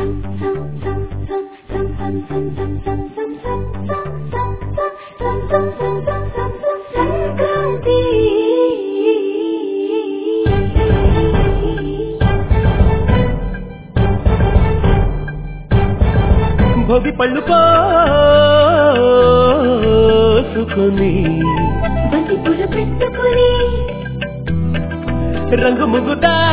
భోగి పళ్ళు పోసుకొని బంతి పూలు పెట్టుకొని రంగు ముగ్గు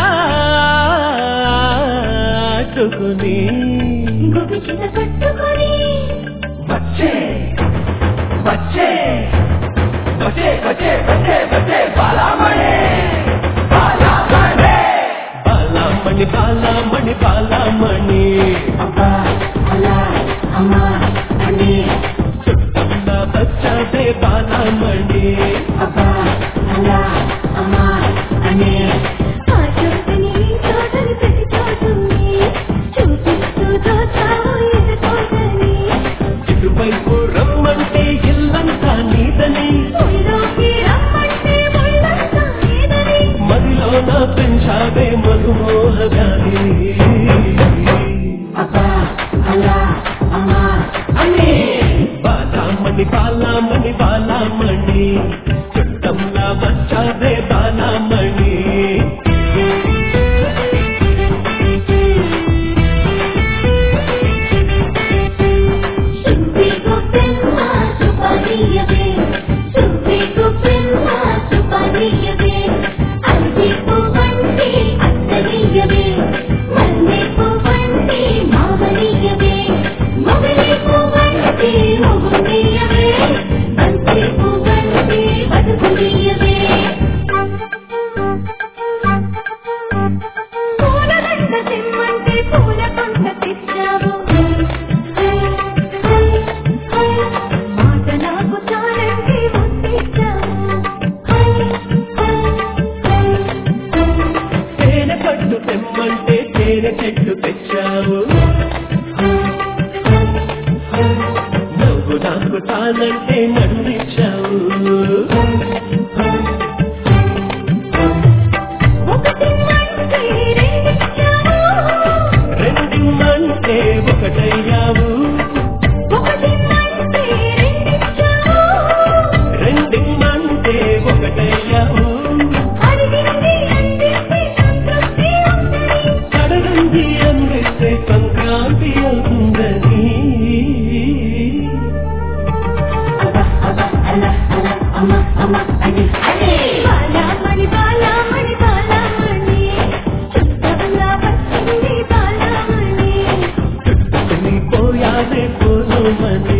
దాచుకొని గోపి చీత కట్టుకొని వచ్చే వచ్చే వచ్చే వచ్చే వచ్చే వచ్చే బాలామణి బాలామణి బాలామణి బాలామణి బాలామణి అబ్బా అలా అమ్మా అని చుట్టంలా వచ్చాదే బాలామణి అబ్బా అలా అమ్మా అని ఆ చోటుని చోటని ప్రతి చోటుని చూపిస్తూ దోచావు ఎదుకోటని ఇటువైపు రమ్మంటే ఇల్లంతా నీదని ఊళ్ళోకి రమ్మంటే ఒళ్ళంతా నీదని మదిలో నా పెంచావే మధుమోహగాని అబ్బా అలా అమ్మా అని బాలామణి బాలామణి బాలామణి చుట్టంలా వచ్చాదే బాలామణి సుబ్బికు పెన్న సుపరియవే సుబ్బికు పెన్న సుపరియవే అల్లిపు వంటి అత్తరియవే మల్లెపు వంటి మావరియవే మొగలిపు వంటి మొగుడియవే బంతిపు వంటి బతుకురియవే పూలదండ తెమ్మంటే పూల కొండ తెచ్చావు మాట నాకు చాలంటే ముట్టించావు తేనె పట్టు తెమ్మంటే తేనె చెట్టు తెచ్చావు నవ్వు నాకు తానంటే నడుమిచ్చావు ఒకటిమ్మంటే రెండిచ్చావు రెండిమ్మంటే ఒకటయ్యావు ఒకటిమ్మంటే రెండిచ్చావు రెండిమ్మంటే ఒకటయ్యావు అడిగింది అందిస్తే సంతృప్తి ఉందని కడగంది అందిస్తే సంక్రాంతి అవుతుందని బాలామణి బాలామణి బాలామణి చుట్టంలా వచ్చింది బాలామణి చుట్టుకుని పోయాదే పోలోమని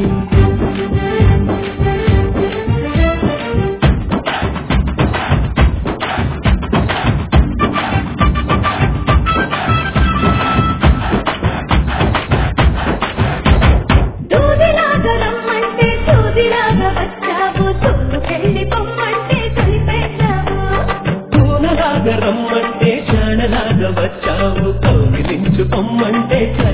దూదిలాగా రమ్మంటే దూదిలాగా వచ్చావు తోలుకెళ్ళి పొమ్మంటే కలిపేశావు పూనలాగా రమ్మంటే చాణలాగా వచ్చావు కౌగిలించు పొమ్మంటే